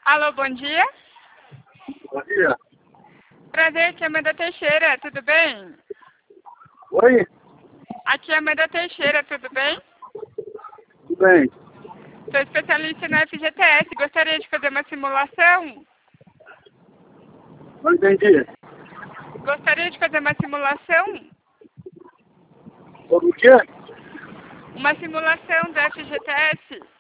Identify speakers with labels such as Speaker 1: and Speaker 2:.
Speaker 1: Alô, bom dia.
Speaker 2: Bom dia.
Speaker 1: Prazer, aqui é Amanda Teixeira, tudo bem?
Speaker 2: Oi?
Speaker 1: Aqui é Amanda Teixeira, tudo bem?
Speaker 2: Tudo bem?
Speaker 1: Sou especialista na FGTS, gostaria de fazer uma simulação?
Speaker 2: Não entendi.
Speaker 1: Gostaria de fazer uma simulação?
Speaker 2: Sobre o quê?
Speaker 1: Uma simulação da FGTS?